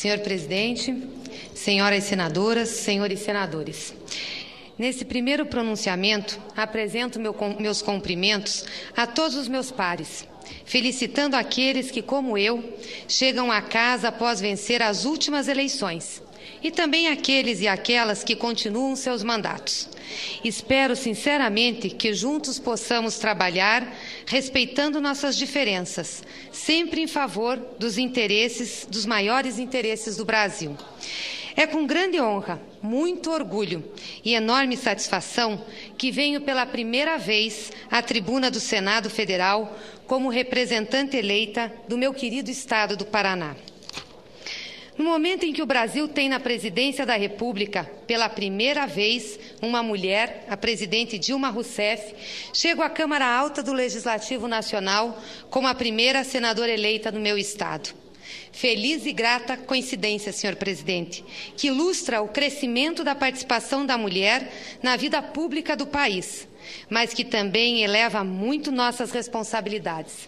Senhor presidente, senhoras senadoras, senhores senadores, nesse primeiro pronunciamento, apresento meus cumprimentos a todos os meus pares, felicitando aqueles que, como eu, chegam a casa após vencer as últimas eleições, e também aqueles e aquelas que continuam seus mandatos. Espero sinceramente que juntos possamos trabalhar respeitando nossas diferenças, sempre em favor dos maiores interesses do Brasil. É com grande honra, muito orgulho e enorme satisfação que venho pela primeira vez à tribuna do Senado Federal como representante eleita do meu querido estado do Paraná. No momento em que o Brasil tem na presidência da República, pela primeira vez, uma mulher, a presidente Dilma Rousseff, chego à Câmara Alta do Legislativo Nacional como a primeira senadora eleita no meu estado. Feliz e grata coincidência, senhor presidente, que ilustra o crescimento da participação da mulher na vida pública do país, mas que também eleva muito nossas responsabilidades.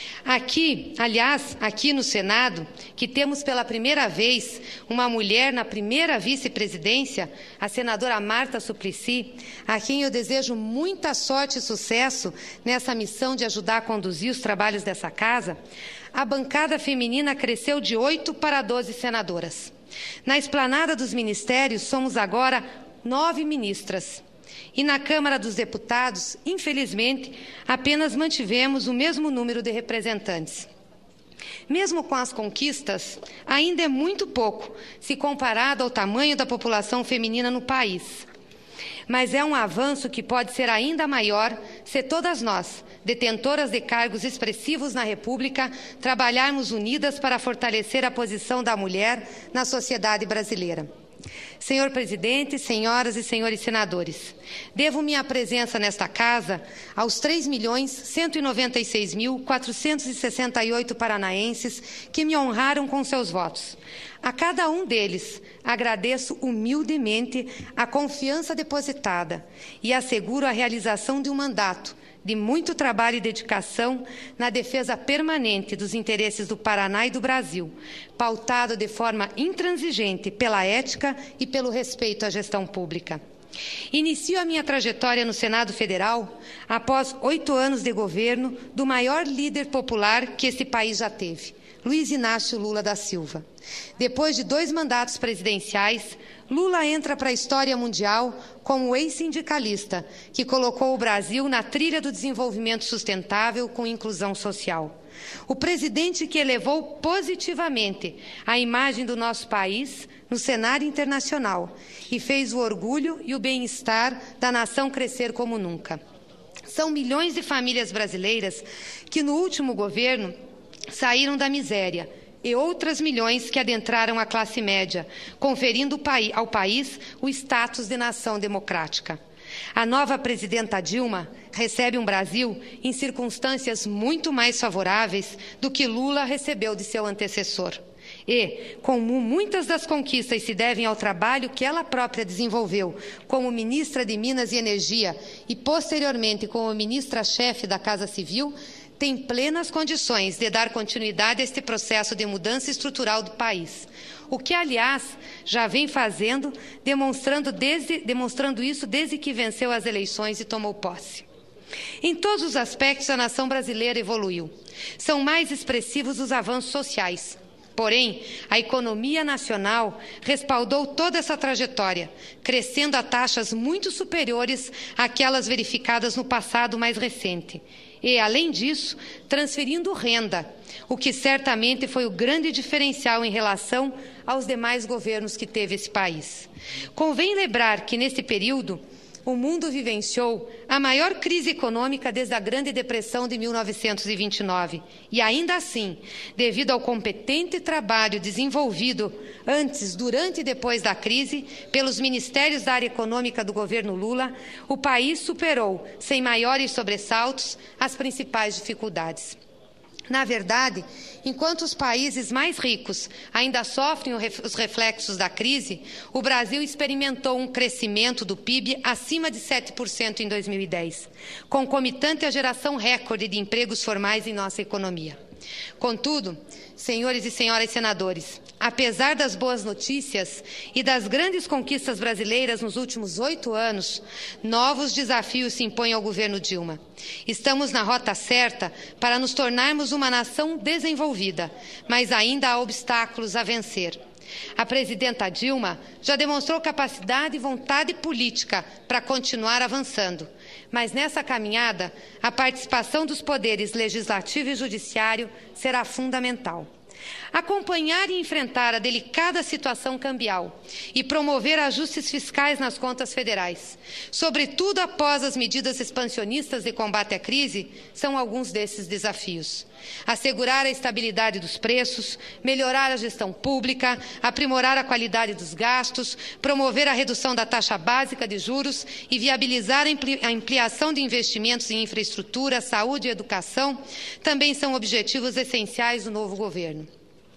Aqui no Senado, que temos pela primeira vez uma mulher na primeira vice-presidência, a senadora Marta Suplicy, a quem eu desejo muita sorte e sucesso nessa missão de ajudar a conduzir os trabalhos dessa casa, a bancada feminina cresceu de 8 para 12 senadoras. Na esplanada dos ministérios, somos agora 9 ministras. E na Câmara dos Deputados, infelizmente, apenas mantivemos o mesmo número de representantes. Mesmo com as conquistas, ainda é muito pouco, se comparado ao tamanho da população feminina no país. Mas é um avanço que pode ser ainda maior se todas nós, detentoras de cargos expressivos na República, trabalharmos unidas para fortalecer a posição da mulher na sociedade brasileira. Senhor presidente, senhoras e senhores senadores, devo minha presença nesta casa aos 3.196.468 paranaenses que me honraram com seus votos. A cada um deles, agradeço humildemente a confiança depositada e asseguro a realização de um mandato de muito trabalho e dedicação na defesa permanente dos interesses do Paraná e do Brasil, pautado de forma intransigente pela ética e pelo respeito à gestão pública. Inicio a minha trajetória no Senado Federal após 8 anos de governo do maior líder popular que esse país já teve, Luiz Inácio Lula da Silva. Depois de 2 mandatos presidenciais, Lula entra para a história mundial como ex-sindicalista, que colocou o Brasil na trilha do desenvolvimento sustentável com inclusão social. O presidente que elevou positivamente a imagem do nosso país no cenário internacional e fez o orgulho e o bem-estar da nação crescer como nunca. São milhões de famílias brasileiras que, no último governo, saíram da miséria, e outras milhões que adentraram a classe média, conferindo ao país o status de nação democrática. A nova presidenta Dilma recebe um Brasil em circunstâncias muito mais favoráveis do que Lula recebeu de seu antecessor. E, como muitas das conquistas se devem ao trabalho que ela própria desenvolveu como ministra de Minas e Energia e, posteriormente, como ministra-chefe da Casa Civil, tem plenas condições de dar continuidade a este processo de mudança estrutural do país, o que, aliás, já vem fazendo, demonstrando isso desde que venceu as eleições e tomou posse. Em todos os aspectos, a nação brasileira evoluiu. São mais expressivos os avanços sociais. Porém, a economia nacional respaldou toda essa trajetória, crescendo a taxas muito superiores àquelas verificadas no passado mais recente. E, além disso, transferindo renda, o que certamente foi o grande diferencial em relação aos demais governos que teve esse país. Convém lembrar que, nesse período, o mundo vivenciou a maior crise econômica desde a Grande Depressão de 1929. E, ainda assim, devido ao competente trabalho desenvolvido antes, durante e depois da crise, pelos ministérios da área econômica do governo Lula, o país superou, sem maiores sobressaltos, as principais dificuldades. Na verdade, enquanto os países mais ricos ainda sofrem os reflexos da crise, o Brasil experimentou um crescimento do PIB acima de 7% em 2010, concomitante à geração recorde de empregos formais em nossa economia. Contudo, senhores e senhoras senadores, apesar das boas notícias e das grandes conquistas brasileiras nos últimos 8 anos, novos desafios se impõem ao governo Dilma. Estamos na rota certa para nos tornarmos uma nação desenvolvida, mas ainda há obstáculos a vencer. A presidenta Dilma já demonstrou capacidade e vontade política para continuar avançando, mas nessa caminhada, a participação dos poderes legislativo e judiciário será fundamental. Acompanhar e enfrentar a delicada situação cambial e promover ajustes fiscais nas contas federais, sobretudo após as medidas expansionistas de combate à crise, são alguns desses desafios. Assegurar a estabilidade dos preços, melhorar a gestão pública, aprimorar a qualidade dos gastos, promover a redução da taxa básica de juros e viabilizar a ampliação de investimentos em infraestrutura, saúde e educação também são objetivos essenciais do novo governo.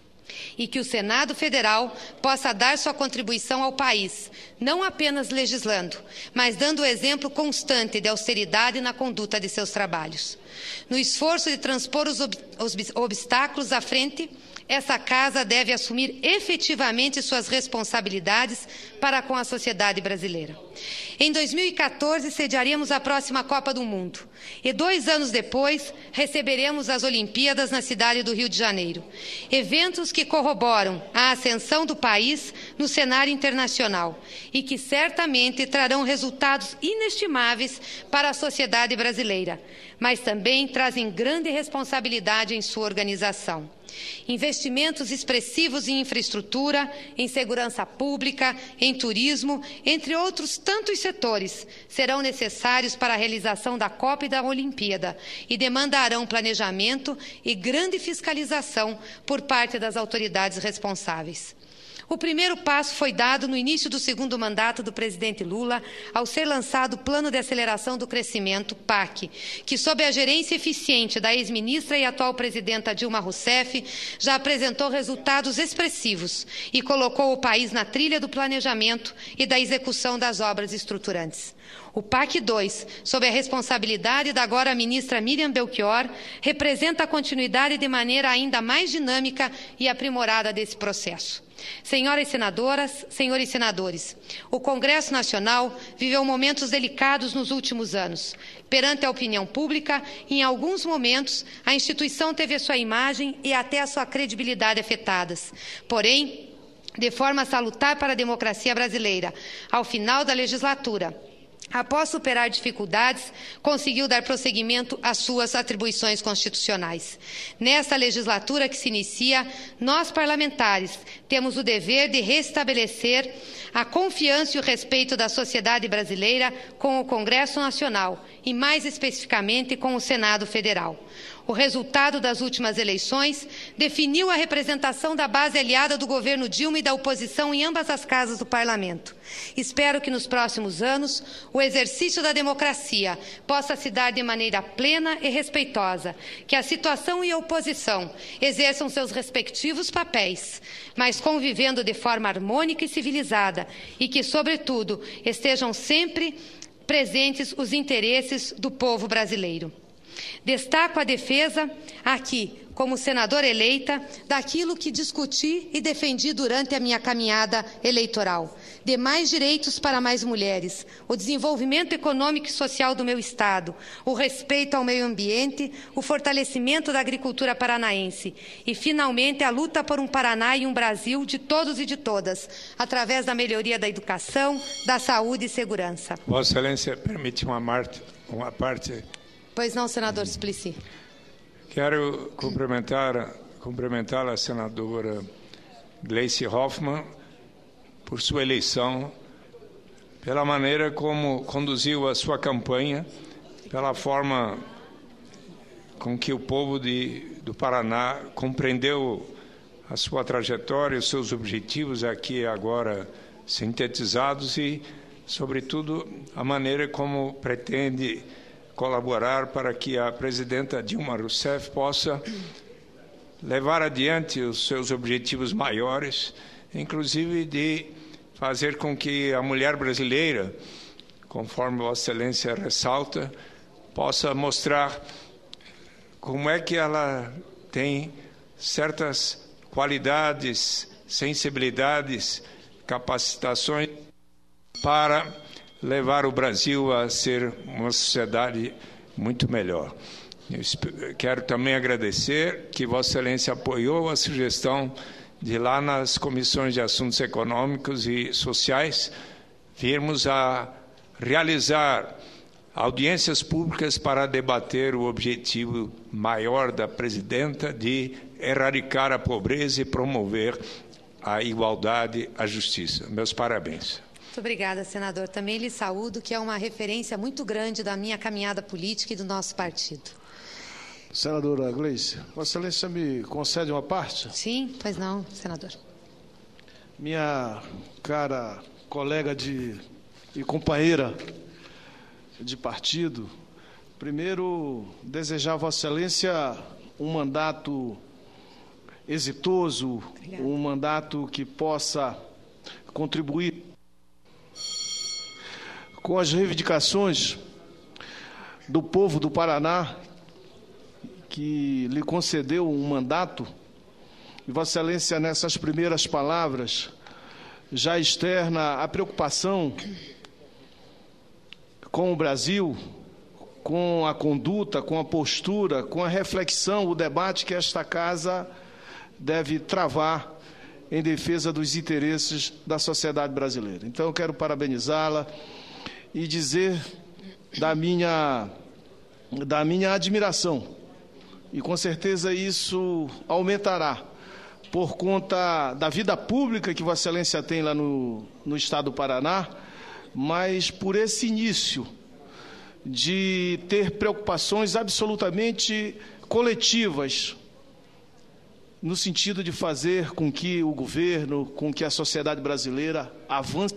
E que o Senado Federal possa dar sua contribuição ao país, não apenas legislando, mas dando exemplo constante de austeridade na conduta de seus trabalhos. No esforço de transpor os obstáculos à frente, essa Casa deve assumir efetivamente suas responsabilidades para com a sociedade brasileira. Em 2014, sediaremos a próxima Copa do Mundo e 2 anos depois receberemos as Olimpíadas na cidade do Rio de Janeiro. Eventos que corroboram a ascensão do país no cenário internacional e que certamente trarão resultados inestimáveis para a sociedade brasileira, mas também trazem grande responsabilidade em sua organização. Investimentos expressivos em infraestrutura, em segurança pública, em turismo, entre outros tantos setores, serão necessários para a realização da Copa e da Olimpíada e demandarão planejamento e grande fiscalização por parte das autoridades responsáveis. O primeiro passo foi dado no início do segundo mandato do presidente Lula, ao ser lançado o Plano de Aceleração do Crescimento, PAC, que, sob a gerência eficiente da ex-ministra e atual presidenta Dilma Rousseff, já apresentou resultados expressivos e colocou o país na trilha do planejamento e da execução das obras estruturantes. O PAC 2, sob a responsabilidade da agora ministra Miriam Belchior, representa a continuidade de maneira ainda mais dinâmica e aprimorada desse processo. Senhoras senadoras, senhores senadores, o Congresso Nacional viveu momentos delicados nos últimos anos. Perante a opinião pública, em alguns momentos, a instituição teve a sua imagem e até a sua credibilidade afetadas. Porém, de forma salutar para a democracia brasileira, ao final da legislatura, após superar dificuldades, conseguiu dar prosseguimento às suas atribuições constitucionais. Nesta legislatura que se inicia, nós, parlamentares, temos o dever de restabelecer a confiança e o respeito da sociedade brasileira com o Congresso Nacional e, mais especificamente, com o Senado Federal. O resultado das últimas eleições definiu a representação da base aliada do governo Dilma e da oposição em ambas as casas do Parlamento. Espero que nos próximos anos o exercício da democracia possa se dar de maneira plena e respeitosa, que a situação e a oposição exerçam seus respectivos papéis, mas convivendo de forma harmônica e civilizada e que, sobretudo, estejam sempre presentes os interesses do povo brasileiro. Destaco a defesa, aqui, como senadora eleita, daquilo que discuti e defendi durante a minha caminhada eleitoral, de mais direitos para mais mulheres, o desenvolvimento econômico e social do meu Estado, o respeito ao meio ambiente, o fortalecimento da agricultura paranaense e, finalmente, a luta por um Paraná e um Brasil de todos e de todas, através da melhoria da educação, da saúde e segurança. Vossa Excelência, permite uma parte... Pois não, senador Suplicy. Quero cumprimentar a senadora Gleisi Hoffmann por sua eleição, pela maneira como conduziu a sua campanha, pela forma com que o povo do Paraná compreendeu a sua trajetória, os seus objetivos aqui agora sintetizados e, sobretudo, a maneira como pretende colaborar para que a presidenta Dilma Rousseff possa levar adiante os seus objetivos maiores, inclusive de fazer com que a mulher brasileira, conforme Vossa Excelência ressalta, possa mostrar como é que ela tem certas qualidades, sensibilidades, capacitações para levar o Brasil a ser uma sociedade muito melhor. Eu quero também agradecer que Vossa Excelência apoiou a sugestão de lá nas comissões de assuntos econômicos e sociais virmos a realizar audiências públicas para debater o objetivo maior da presidenta de erradicar a pobreza e promover a igualdade, a justiça. Meus parabéns. Muito obrigada, senador. Também lhe saúdo, que é uma referência muito grande da minha caminhada política e do nosso partido. Senadora Gleice, Vossa Excelência me concede uma parte? Sim, pois não, senador. Minha cara colega e companheira de partido, primeiro desejar a Vossa Excelência um mandato exitoso, obrigada. Um mandato que possa contribuir com as reivindicações do povo do Paraná, que lhe concedeu um mandato, e Vossa Excelência, nessas primeiras palavras, já externa a preocupação com o Brasil, com a conduta, com a postura, com a reflexão, o debate que esta Casa deve travar em defesa dos interesses da sociedade brasileira. Então, eu quero parabenizá-la e dizer da minha admiração, e com certeza isso aumentará por conta da vida pública que Vossa Excelência tem lá no estado do Paraná, mas por esse início de ter preocupações absolutamente coletivas, no sentido de fazer com que o governo, com que a sociedade brasileira avance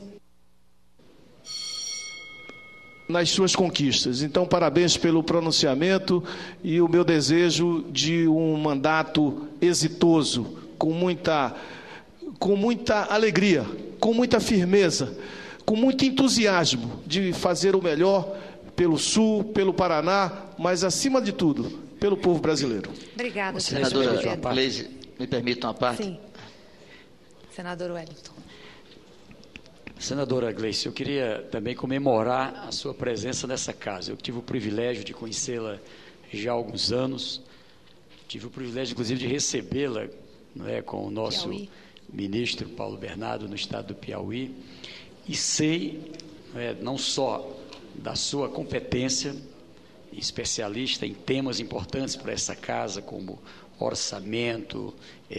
nas suas conquistas. Então, parabéns pelo pronunciamento e o meu desejo de um mandato exitoso, com muita alegria, com muita firmeza, com muito entusiasmo de fazer o melhor pelo Sul, pelo Paraná, mas, acima de tudo, pelo povo brasileiro. Obrigada, senadora Gleice, me permita uma parte? Sim. Senador Wellington. Senadora Gleice, eu queria também comemorar a sua presença nessa casa. Eu tive o privilégio de conhecê-la já há alguns anos, tive o privilégio, inclusive, de recebê-la, não é, com o nosso ministro Paulo Bernardo no estado do Piauí, e sei, não só da sua competência, especialista em temas importantes para essa casa, como orçamento,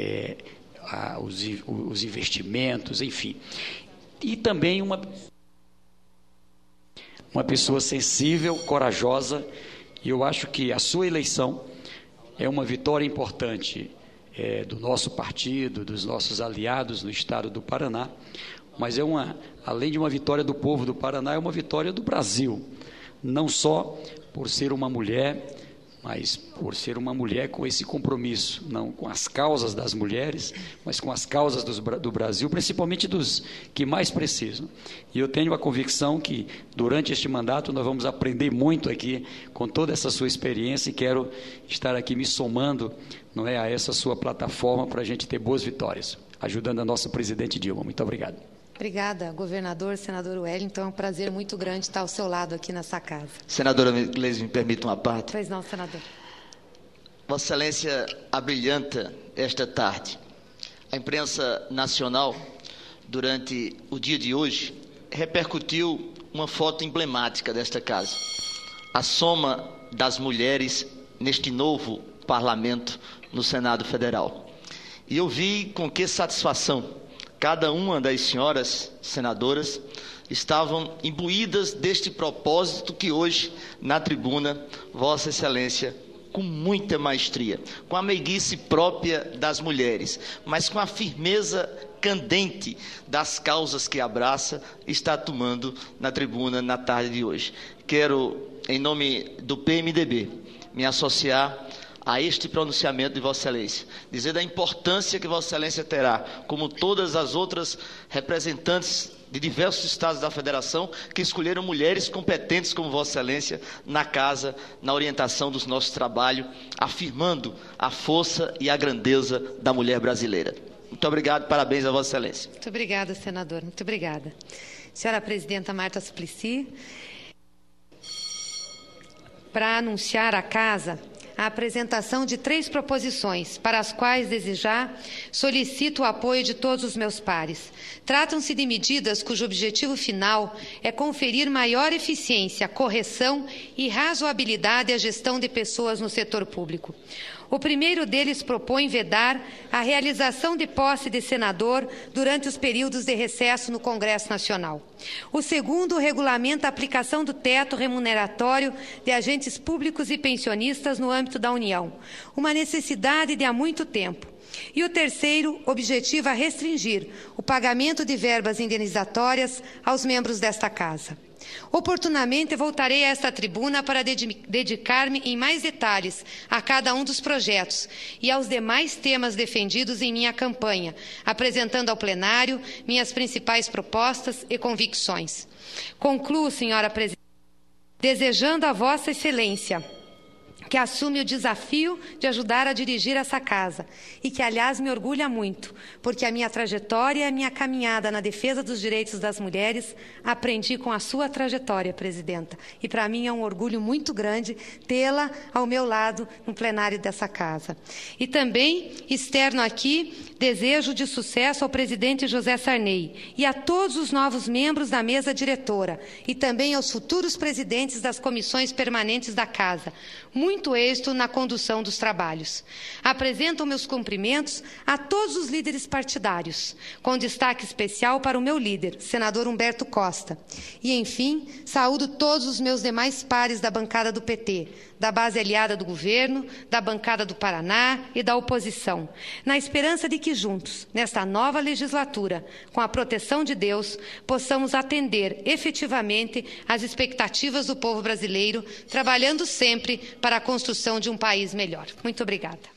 os investimentos, enfim, e também uma pessoa sensível, corajosa, e eu acho que a sua eleição é uma vitória importante do nosso partido, dos nossos aliados no estado do Paraná, mas além de uma vitória do povo do Paraná, é uma vitória do Brasil, não só por ser uma mulher, mas por ser uma mulher com esse compromisso, não com as causas das mulheres, mas com as causas do Brasil, principalmente dos que mais precisam. E eu tenho a convicção que, durante este mandato, nós vamos aprender muito aqui com toda essa sua experiência, e quero estar aqui me somando, não é, a essa sua plataforma para a gente ter boas vitórias, ajudando a nossa presidente Dilma. Muito obrigado. Obrigada, governador, senador Wellington. É um prazer muito grande estar ao seu lado aqui nessa casa. Senadora Gleice, me permita uma parte? Pois não, senador. Vossa Excelência abrilhanta esta tarde. A imprensa nacional, durante o dia de hoje, repercutiu uma foto emblemática desta casa. A soma das mulheres neste novo parlamento no Senado Federal. E eu vi com que satisfação cada uma das senhoras senadoras estavam imbuídas deste propósito que hoje, na tribuna, Vossa Excelência, com muita maestria, com a meiguice própria das mulheres, mas com a firmeza candente das causas que abraça, está tomando na tribuna na tarde de hoje. Quero, em nome do PMDB, me associar a este pronunciamento de Vossa Excelência, dizer da importância que Vossa Excelência terá, como todas as outras representantes de diversos estados da Federação, que escolheram mulheres competentes como Vossa Excelência na casa, na orientação dos nossos trabalhos, afirmando a força e a grandeza da mulher brasileira. Muito obrigado, parabéns a Vossa Excelência. Muito obrigada, senador. Muito obrigada. Senhora Presidenta Marta Suplicy, para anunciar à Casa a apresentação de 3 proposições, para as quais, desde já, solicito o apoio de todos os meus pares. Tratam-se de medidas cujo objetivo final é conferir maior eficiência, correção e razoabilidade à gestão de pessoas no setor público. O primeiro deles propõe vedar a realização de posse de senador durante os períodos de recesso no Congresso Nacional. O segundo regulamenta a aplicação do teto remuneratório de agentes públicos e pensionistas no âmbito da União, uma necessidade de há muito tempo. E o terceiro objetiva restringir o pagamento de verbas indenizatórias aos membros desta Casa. Oportunamente voltarei a esta tribuna para dedicar-me em mais detalhes a cada um dos projetos e aos demais temas defendidos em minha campanha, apresentando ao plenário minhas principais propostas e convicções. Concluo, senhora Presidente, desejando a Vossa Excelência que assume o desafio de ajudar a dirigir essa Casa e que, aliás, me orgulha muito, porque a minha trajetória e a minha caminhada na defesa dos direitos das mulheres aprendi com a sua trajetória, Presidenta. E para mim é um orgulho muito grande tê-la ao meu lado no plenário dessa Casa. E também externo aqui desejo de sucesso ao Presidente José Sarney e a todos os novos membros da mesa diretora e também aos futuros presidentes das comissões permanentes da Casa. Muito êxito na condução dos trabalhos. Apresento meus cumprimentos a todos os líderes partidários, com destaque especial para o meu líder, senador Humberto Costa. E, enfim, saúdo todos os meus demais pares da bancada do PT, da base aliada do governo, da bancada do Paraná e da oposição, na esperança de que juntos, nesta nova legislatura, com a proteção de Deus, possamos atender efetivamente às expectativas do povo brasileiro, trabalhando sempre para a construção de um país melhor. Muito obrigada.